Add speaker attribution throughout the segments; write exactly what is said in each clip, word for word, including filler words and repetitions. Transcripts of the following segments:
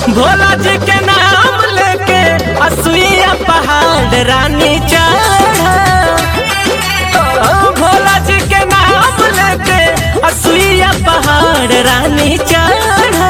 Speaker 1: भोला जी के नाम लेके असुइया पहाड़ रानी चढ़ा। भोला जी के नाम लेके असुइया पहाड़ रानी चढ़ा।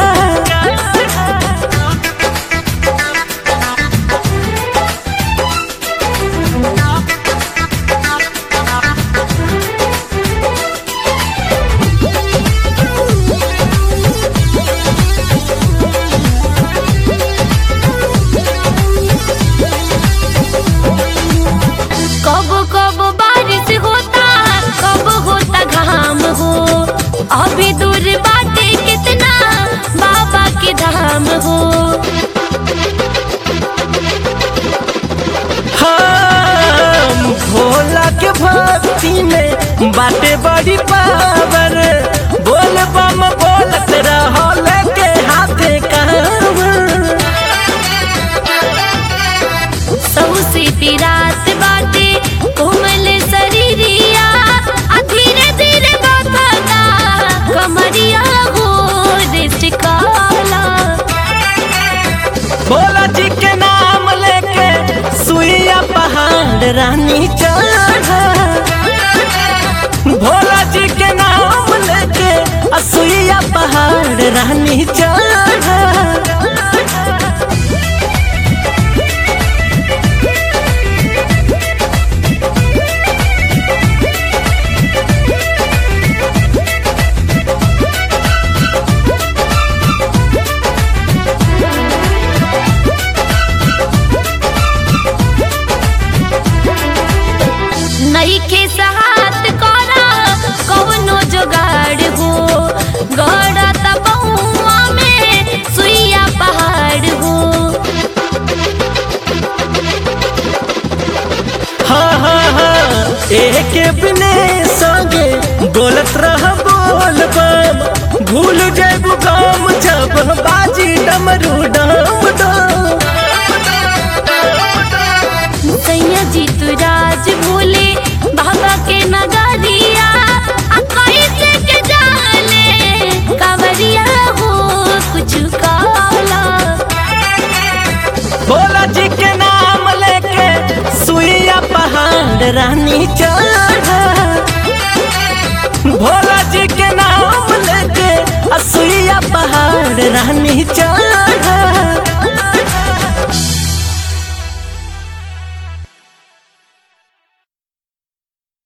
Speaker 2: कब कब बारिश होता कब होता घाम हो। अभी दूर बाटे कितना बाबा के धाम हो।
Speaker 1: हम भोला के भक्ति में बाटे बड़ी पावर। बोल बम बोलत रहो लेके हाथे कांवर।
Speaker 2: सौसी रात बाटे कोमल शरीरिया धीरे धीरे बता कमरिया हो रिश्काला।
Speaker 1: भोला जी के नाम लेके सुइया पहाड़ रानी चढ़ा। भोला जी के नाम लेके असुइया पहाड़ रानी चढ़ा।
Speaker 2: नईखे सहात करा कवनो जोगाड़ हो। गड़ा तबहुआ में सुइया पहाड़ हो।
Speaker 1: हाँ हाँ हाँ एक बिने संगे बोलत रह बोल बम। भूल जेबू गाम जब बाजी डमरू डम डम।
Speaker 2: सैया जी तू राज भूले बाबा के नगरिया कैसे के जाने कांवरिया हो कुछ काला।
Speaker 1: भोला जी के नाम लेके सुइया पहाड़ रानी चढ़ा। भोला जी के नाम लेके सुइया पहाड़ रानी चढ़ा।